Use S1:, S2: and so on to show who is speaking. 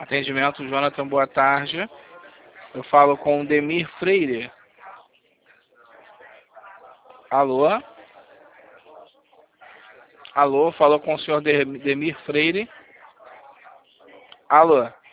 S1: Atendimento, Jonathan, boa tarde. Eu falo com o Demir Freire. Alô? Alô, falou com o senhor Demir Freire. Alô?